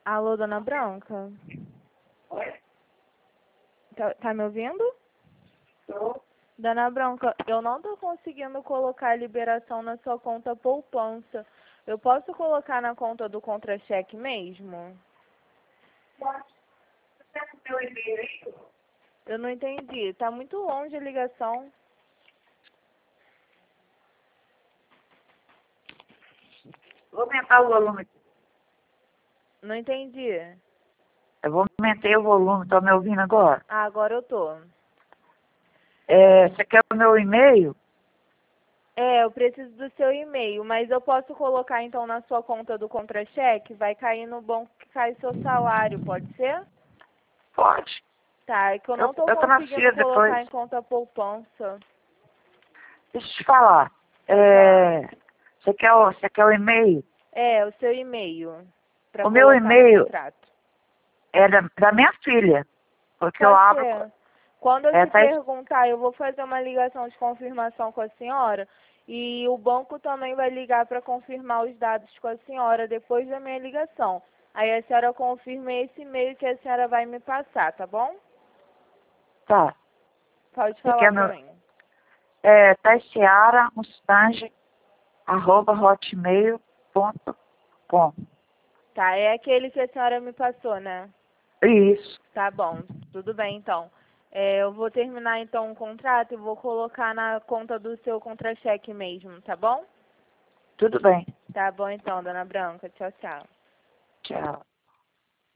Alô, dona Branca? Oi? Tá me ouvindo? Tô. Dona Branca, eu não tô conseguindo colocar a liberação na sua conta poupança. Eu posso colocar na conta do contra-cheque mesmo? Pode. Você tem o meu e-mail aí? Eu não entendi. Tá muito longe a ligação. Vou aumentar o volume. Não entendi. Eu vou aumentar o volume. Tá me ouvindo agora? Ah, agora eu tô. Você quer o meu e-mail? Eu preciso do seu e-mail, mas eu posso colocar então na sua conta do contra-cheque? Vai cair no banco que cai seu salário, pode ser? Pode. Tá, é que eu não tô Eu conseguindo transfiro depois. colocar em conta poupança. Deixa eu te falar. Pode falar. Você quer o e-mail? O seu e-mail para O meu colocar no e-mail contrato. é da minha filha. Porque eu Pode abro. ser. Quando eu te Tá, perguntar, eu vou fazer uma ligação de confirmação com a senhora e o banco também vai ligar para confirmar os dados com a senhora depois da minha ligação. Aí a senhora confirma esse e-mail que a senhora vai me passar, tá bom? tá. Pode Você falar quer para meu. mim. Taiciara.mustange@hotmail.com. Tá, é aquele que a senhora me passou, né? Isso. Tá bom, tudo bem então. Eu vou terminar então o contrato e vou colocar na conta do seu contra-cheque mesmo, tá bom? Tudo bem. Tá bom então, dona Branca. Tchau, tchau. Tchau.